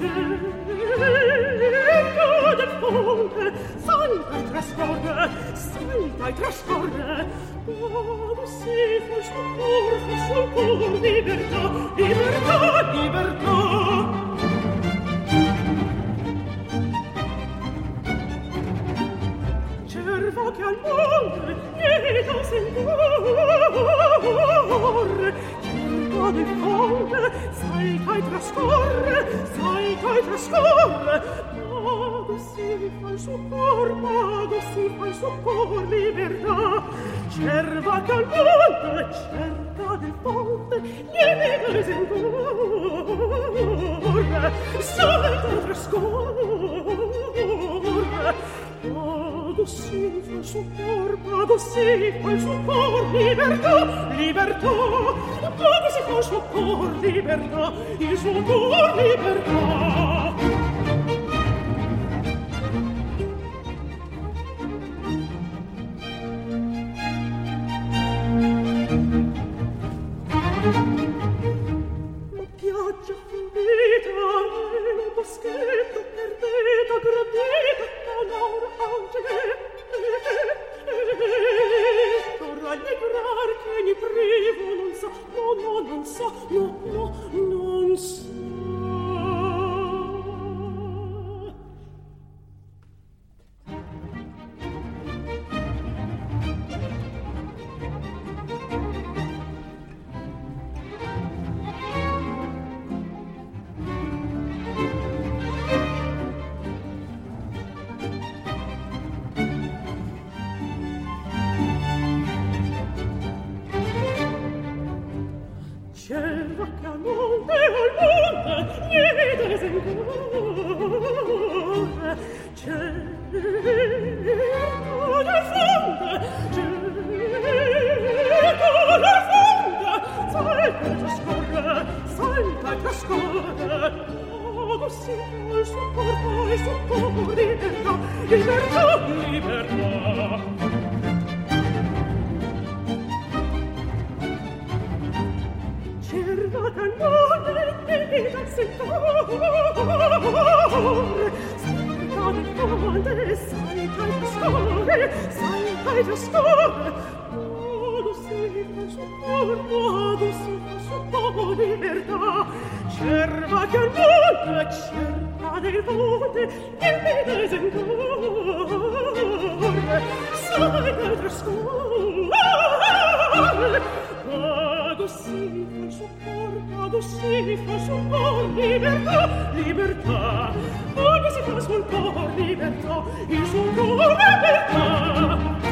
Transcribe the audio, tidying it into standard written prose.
cerca del fonte, salta e trascorre, quando si fa il suo cuor, libertà, libertà, libertà. Cerva che al monte nieda sentore, cerca del fonte, salta e trascorre, mago si fa il suo cuor, libertà. Cerva che al monte, cerca del fonte, nieda sentore, salta e trascorre, mago si fa il suo cuor, libertà, libertà. Mago si fa il suo cuor, libertà, il suo cuor, libertà. La piaggia fiorita nel boschetto perdita, gradita, la laura angele. Torra allegrar che ni privo non sa, non sa. Cerva che al monte, nieda sentore, cerca del fonte, salta e trascorre, mago si fa il suo cuor, libertà, libertà, libertà. Cerva che al monte nieda sentore, salta del fonte, salta e trascorre, mago si fa il suo cuor, libertà. Cerva che al monte, cerca del fonte, nieda sentore, salta e trascorre, mago si fa il suo cuor, libertà, libertà. Mago si fa il suo cuor, libertà, il suo cuor, libertà.